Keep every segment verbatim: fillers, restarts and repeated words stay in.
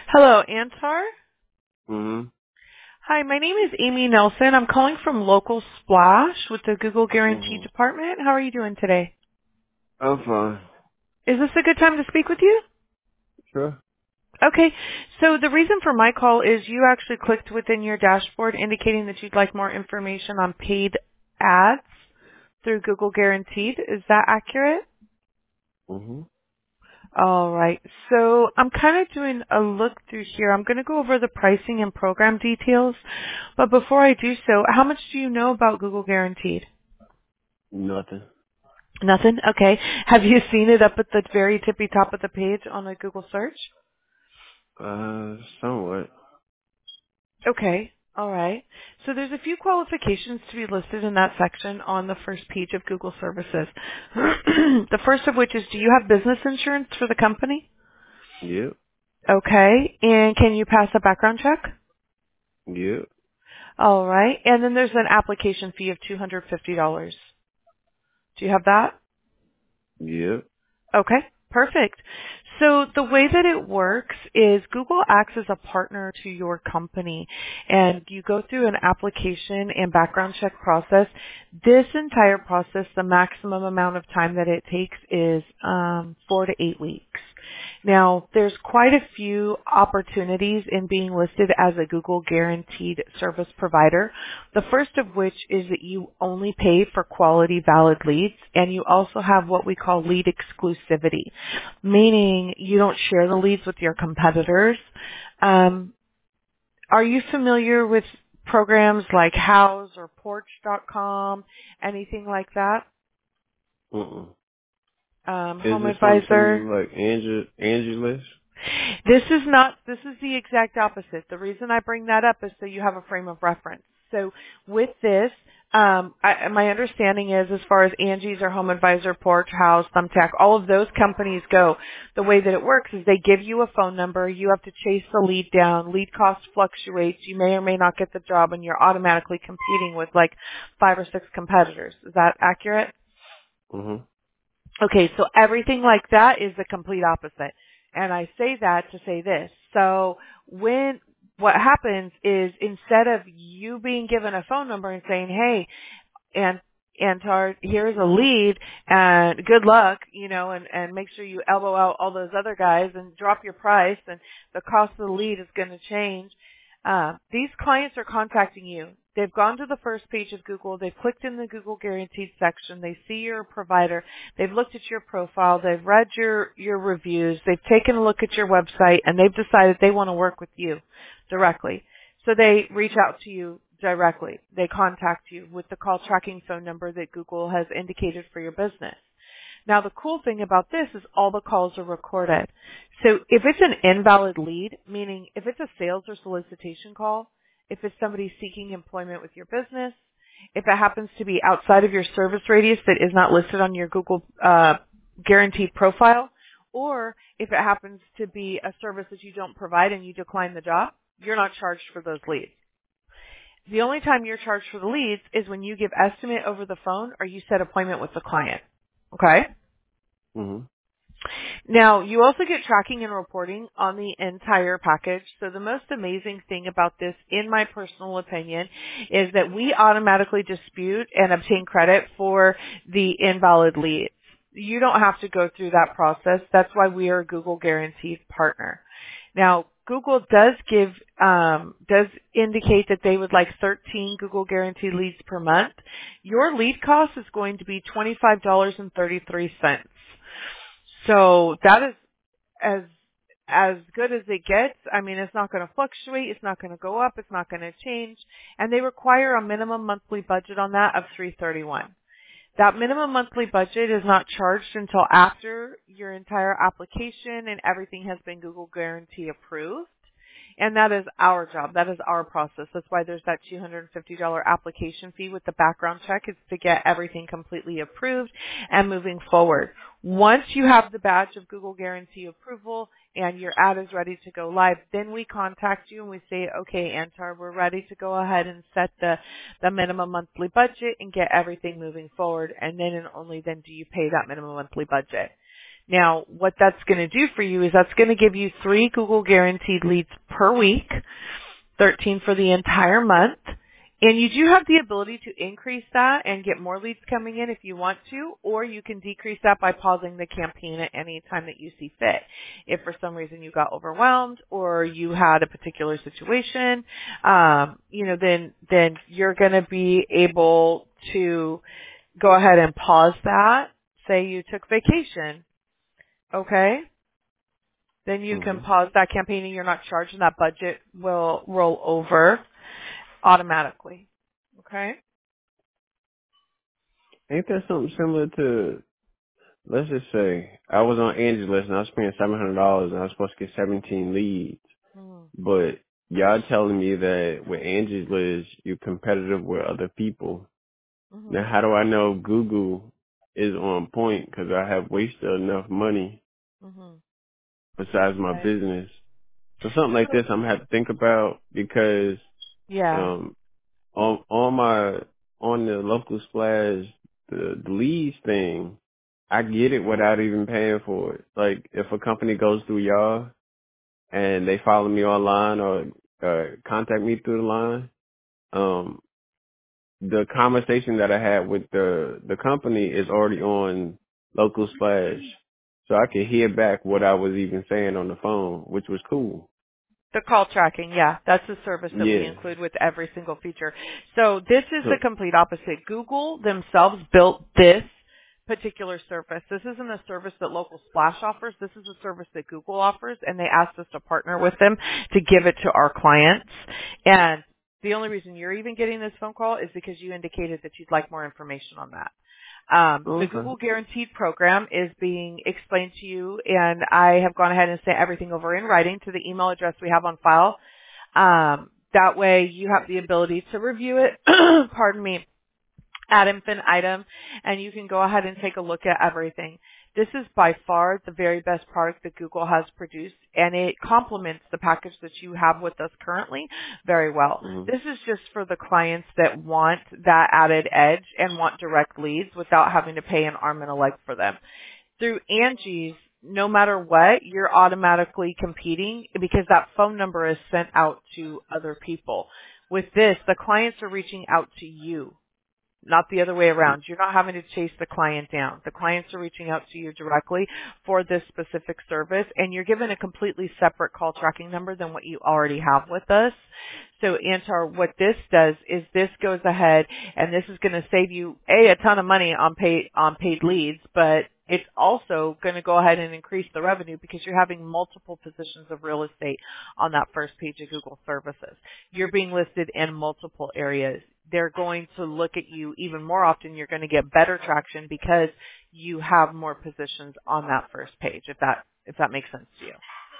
Hello, Antar. Mm-hmm. Hi, my name is Amy Nelson. I'm calling from Local Splash with the Google Guarantee Mm-hmm. Department. How are you doing today? I'm fine. Is this a good time to speak with you? Sure. Okay, so the reason for my call is you actually clicked within your dashboard indicating that you'd like more information on paid ads through Google Guaranteed. Is that accurate? Mm-hmm. All right. So I'm kind of doing a look through here. I'm going to go over the pricing and program details. But before I do so, how much do you know about Google Guaranteed? Nothing. Nothing? Okay. Have you seen it up at the very tippy top of the page on a Google search? Uh, somewhat. Okay. All right. So there's a few qualifications to be listed in that section on the first page of Google Services. The first of which is, do you have business insurance for the company? Yep. Okay. And can you pass a background check? Yep. All right. And then there's an application fee of two hundred fifty dollars. Do you have that? Yep. Okay, perfect. So the way that it works is Google acts as a partner to your company, and you go through an application and background check process. This entire process, the maximum amount of time that it takes is um, four to eight weeks. Now, there's quite a few opportunities in being listed as a Google Guaranteed Service Provider. The first of which is that you only pay for quality valid leads, and you also have what we call lead exclusivity, meaning you don't share the leads with your competitors. Um, are you familiar with programs like House or Porch dot com, anything like that? Mm-mm. Um, Is Home this something Advisor? similar like Angie, Angie List? This is not, this is the exact opposite. The reason I bring that up is so you have a frame of reference. So with this, um, I, my understanding is as far as Angie's or Home Advisor, Porch, House, Thumbtack, all of those companies go, the way that it works is they give you a phone number, you have to chase the lead down, lead cost fluctuates, you may or may not get the job, and you're automatically competing with like five or six competitors. Is that accurate? Mm-hmm. Okay, so everything like that is the complete opposite. And I say that to say this. So when, what happens is instead of you being given a phone number and saying, hey, and Antar, here's a lead and good luck, you know, and, and make sure you elbow out all those other guys and drop your price and the cost of the lead is going to change. Uh, these clients are contacting you. They've gone to the first page of Google. They've clicked in the Google Guaranteed section. They see you're a provider. They've looked at your profile. They've read your, your reviews. They've taken a look at your website and they've decided they want to work with you directly. So they reach out to you directly. They contact you with the call tracking phone number that Google has indicated for your business. Now the cool thing about this is all the calls are recorded. So if it's an invalid lead, meaning if it's a sales or solicitation call, if it's somebody seeking employment with your business, if it happens to be outside of your service radius that is not listed on your Google uh, guaranteed profile, or if it happens to be a service that you don't provide and you decline the job, you're not charged for those leads. The only time you're charged for the leads is when you give estimate over the phone or you set appointment with the client. Okay? Mm-hmm. Now, you also get tracking and reporting on the entire package. So the most amazing thing about this, in my personal opinion, is that we automatically dispute and obtain credit for the invalid leads. You don't have to go through that process. That's why we are a Google Guaranteed partner. Now, Google does give, um, does indicate that they would like thirteen Google Guaranteed leads per month. Your lead cost is going to be twenty-five dollars and thirty-three cents. So that is as as good as it gets. I mean, it's not going to fluctuate. It's not going to go up. It's not going to change. And they require a minimum monthly budget on that of three hundred thirty-one dollars. That minimum monthly budget is not charged until after your entire application and everything has been Google Guarantee approved. And that is our job. That is our process. That's why there's that two hundred fifty dollars application fee with the background check. It's to get everything completely approved and moving forward. Once you have the badge of Google Guarantee approval and your ad is ready to go live, then we contact you and we say, okay, Antar, we're ready to go ahead and set the, the minimum monthly budget and get everything moving forward. And then and only then do you pay that minimum monthly budget. Now, what that's going to do for you is that's going to give you three Google guaranteed leads per week, thirteen for the entire month. And you do have the ability to increase that and get more leads coming in if you want to, or you can decrease that by pausing the campaign at any time that you see fit. If for some reason you got overwhelmed or you had a particular situation, um, you know, then, then you're going to be able to go ahead and pause that. Say you took vacation, okay? Then you can Mhm. pause that campaign and you're not charged, and that budget will roll over automatically. Okay? Ain't that something similar to? Let's just say I was on Angie's List and I was paying seven hundred dollars and I was supposed to get seventeen leads, Mm-hmm. but y'all telling me that with Angie's List you're competitive with other people. Now, how do I know Google is on point? Because I have wasted enough money Mm-hmm. besides my Okay. business. So something like So, this I'm gonna have to think about because yeah. um on on my on the local splash the, the leads thing, I get it without even paying for it. Like if a company goes through y'all and they follow me online or uh, contact me through the line, um, the conversation that I had with the the company is already on local splash, so I could hear back what I was even saying on the phone, which was cool. The call tracking, yeah, that's a service that we Yeah. include with every single feature. So this is So. the complete opposite. Google themselves built this particular service. This isn't a service that Local Splash offers. This is a service that Google offers, and they asked us to partner with them to give it to our clients. And the only reason you're even getting this phone call is because you indicated that you'd like more information on that. Um, the Okay. Google Guaranteed program is being explained to you, and I have gone ahead and sent everything over in writing to the email address we have on file. Um, that way you have the ability to review it, pardon me, ad infinitum, and you can go ahead and take a look at everything. This is by far the very best product that Google has produced, and it complements the package that you have with us currently very well. Mhm. This is just for the clients that want that added edge and want direct leads without having to pay an arm and a leg for them. Through Angie's, no matter what, you're automatically competing because that phone number is sent out to other people. With this, the clients are reaching out to you, not the other way around. You're not having to chase the client down. The clients are reaching out to you directly for this specific service, and you're given a completely separate call tracking number than what you already have with us. So, Antar, what this does is this goes ahead, and this is going to save you a a ton of money on paid on paid leads, but it's also going to go ahead and increase the revenue because you're having multiple positions of real estate on that first page of Google Services. You're being listed in multiple areas. They're going to look at you even more often. You're going to get better traction because you have more positions on that first page, if that if that makes sense to you.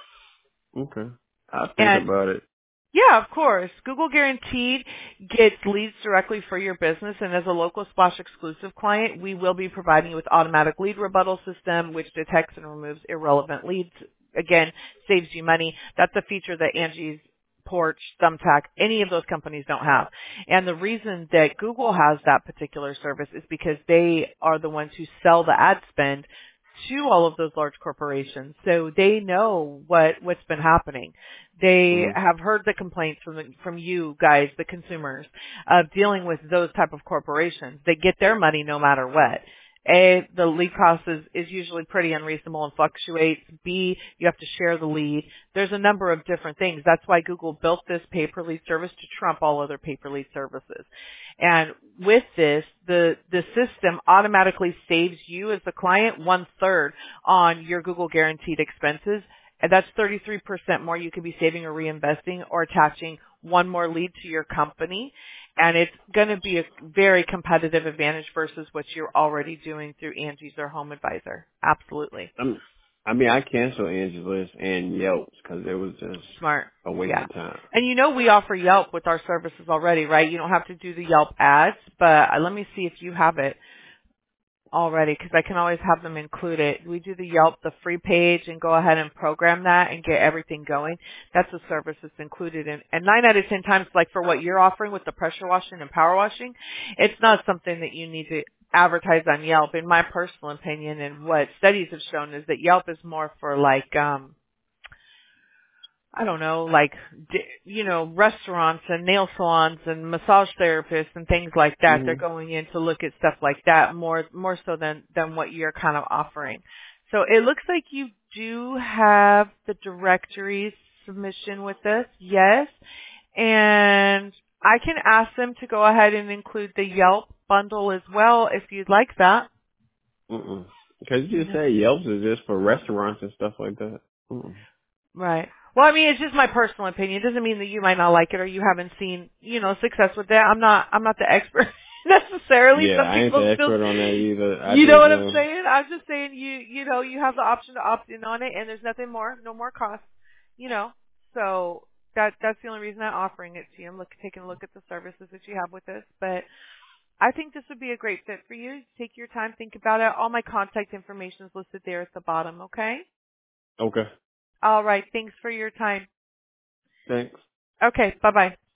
Okay. I'll think And about it. yeah, of course. Google Guaranteed gets leads directly for your business, and as a Local Splash exclusive client, we will be providing you with automatic lead rebuttal system, which detects and removes irrelevant leads. Again, saves you money. That's a feature that Angie's, Porch, Thumbtack, any of those companies don't have. And the reason that Google has that particular service is because they are the ones who sell the ad spend to all of those large corporations. So they know what, what's been happening. They Mhm. have heard the complaints from the, from you guys, the consumers, of dealing with those type of corporations. They get their money no matter what. A, the lead cost is, is usually pretty unreasonable and fluctuates. B, you have to share the lead. There's a number of different things. That's why Google built this pay-per-lead service to trump all other pay-per-lead services. And with this, the, the system automatically saves you as the client one-third on your Google Guaranteed expenses. And that's thirty-three percent more you could be saving or reinvesting or attaching one more lead to your company. And it's going to be a very competitive advantage versus what you're already doing through Angie's or Home Advisor. Absolutely. I'm, I mean, I canceled Angie's List and Yelp's because it was just Smart. a waste Yeah. of time. And you know we offer Yelp with our services already, right? You don't have to do the Yelp ads, but uh, let me see if you have it already because I can always have them included. We do the Yelp, the free page, and go ahead and program that and get everything going. That's a service that's included in. And nine out of ten times, like for what you're offering with the pressure washing and power washing, it's not something that you need to advertise on Yelp. In my personal opinion, and what studies have shown is that Yelp is more for like, um, I don't know, like, d- you know, restaurants and nail salons and massage therapists and things like that. They're Mhm. going in to look at stuff like that more, more so than, than what you're kind of offering. So it looks like you do have the directory submission with us. Yes. And I can ask them to go ahead and include the Yelp bundle as well if you'd like that. Mm-mm. Because you just No. say Yelp is just for restaurants and stuff like that. Mm-mm. Right. Well, I mean, it's just my personal opinion. It doesn't mean that you might not like it or you haven't seen, you know, success with that. I'm not, I'm not the expert necessarily. Yeah, Some I ain't the people still, expert on that either. I you know just what I'm know. saying? I'm just saying you, you know, you have the option to opt in on it and there's nothing more, no more cost, you know. So that, that's the only reason I'm offering it to you. I'm look, taking a look at the services that you have with us, but I think this would be a great fit for you. Take your time, think about it. All my contact information is listed there at the bottom, okay? Okay. All right. Thanks for your time. Thanks. Okay. Bye-bye.